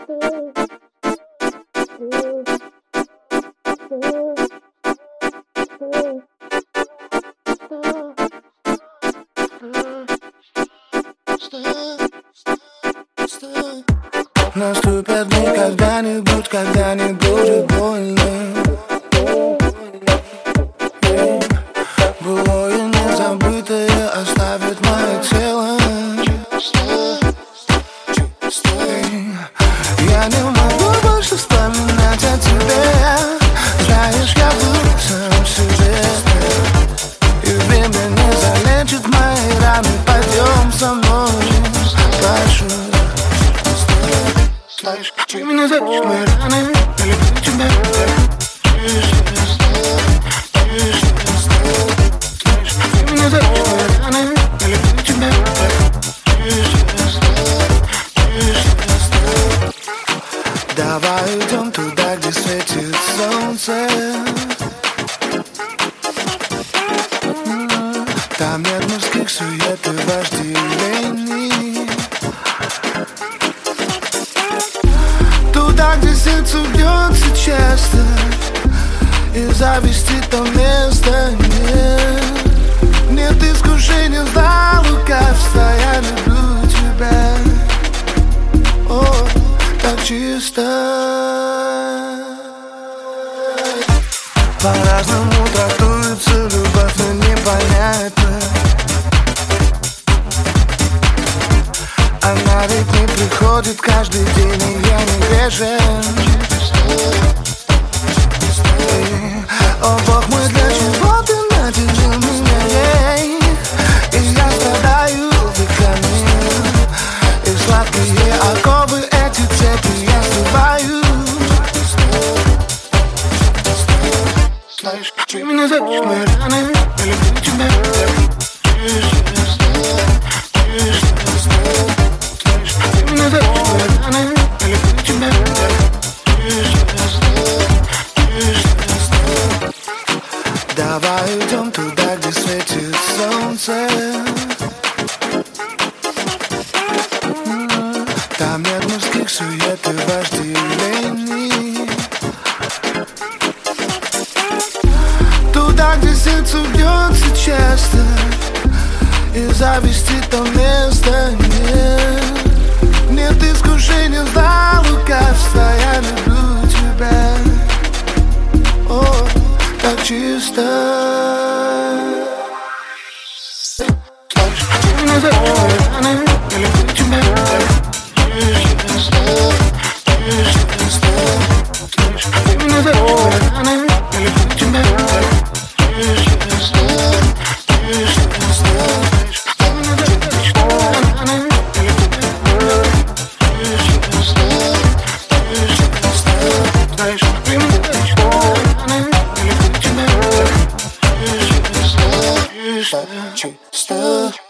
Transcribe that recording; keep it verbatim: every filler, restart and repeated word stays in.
Наступят дни когда-нибудь, когда не будет больно. Былое незабытое оставит мое тело. Я не могу больше вспоминать о тебе. Знаешь, я вру сам себе. И время не залечит мои раны. Пойдем со мной, прошу. Слышь, ты меня зовешь, мои раны. Я люблю тебя. Слышь, ты меня зовешь, мои раны. Я люблю тебя. Давай идем туда, где светит солнце. Там нет мужских сует и вожделений. Туда, где сердце бьется часто, и зависти там места нет. Нет искушения, зла, лукавства. Я люблю тебя. О, так чисто. По-разному трактуется любовь, но непонятно. Она ведь не приходит каждый день, и я не грешен. О, Бог мой, для чего ты наделил меня ей? И я страдаю веками. И сладкие оковы, эти цепи я срываю. Слышь, ты меня зовешь, мои раны. Я люблю тебя. Давай идем туда, где светит солнце. Там нет мужских сует и вожделений. Туда, где сердце бьется часто, и зависти там места нет. Нет искушения, зла, лукавства. Я люблю тебя. О, так чисто. Слышь, ты меня зовешь, мои раны. Я люблю тебя. Слышь, ты меня зовешь, мои раны. Я люблю тебя. Чисто.